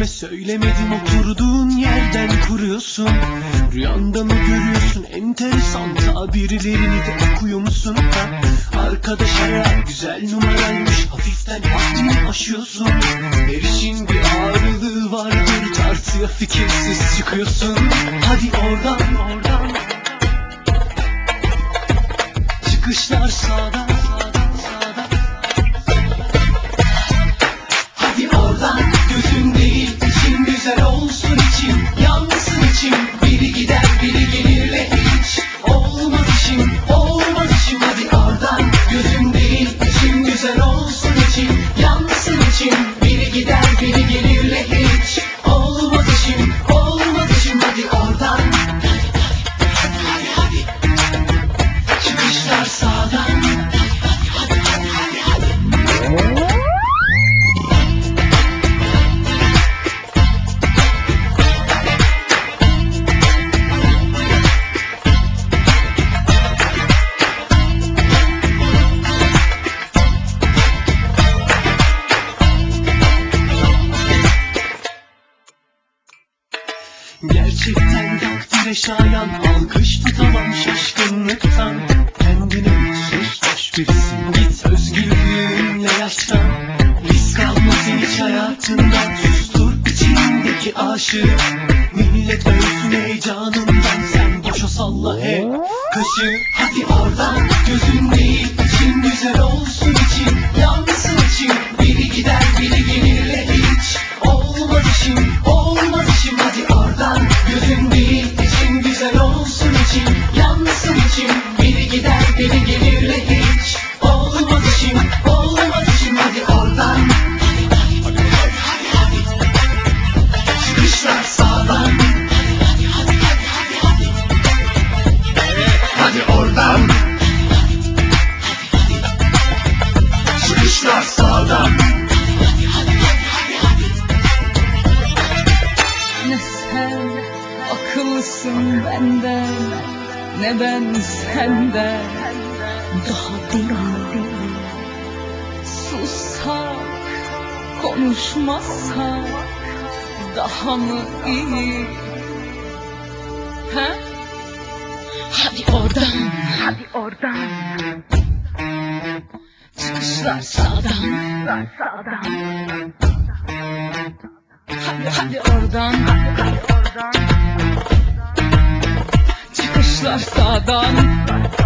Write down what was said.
söylemedim, oturduğun yerden kuruyorsun. Rüyanda mı görüyorsun enteresan tabirlerini de okuyor musun? Arkadaş hayal güzel numaraymış, hafiften haddini aşıyorsun. Her işin bir ağırlığı vardır, tartıya fikirsiz çıkıyorsun. Hadi oradan çıkışlar sağdan sağdan. Hadi oradan gözün değil için güzel olsun, için yansın için. Biri gider biri gelirle hiç olmaz işim, olmaz işim. Hadi oradan gözün değil için güzel olsun, için yansın için. Biri gider biri gelirle hiç olmaz işim, olmaz işim. Hadi oradan hadi çıkışlar sağdan. Gerçekten takdire şayan, alkış tutamam şaşkınlıktan. Kendine sus boş birisin, git özgürlüğünle yaşlan. Risk almasın hiç hayatından, sustur içindeki aşığı. Millet ölsün heyecanından, sen boşa salla hep kaşı. Hadi oradan gözün değil için güzel olsun, için yansın için. Biri gider biri gelirle hiç olmaz işim, olmaz işim. Hadi oradan gözün değil için güzel olsun, için yansın için. Biri gider biri gelirle hiç olmaz işim, olmaz işim. Hadi oradan hadi çıkışlar sağdan. Hadi oradan çıkışlar sağdan. Ne sen akıllısın benden, ne ben senden. Daha değil. Sussak, konuşmazsak daha mı iyi? Ha? Hadi oradan çıkışlar sağdan. Hadi oradan çıkışlar sağdan.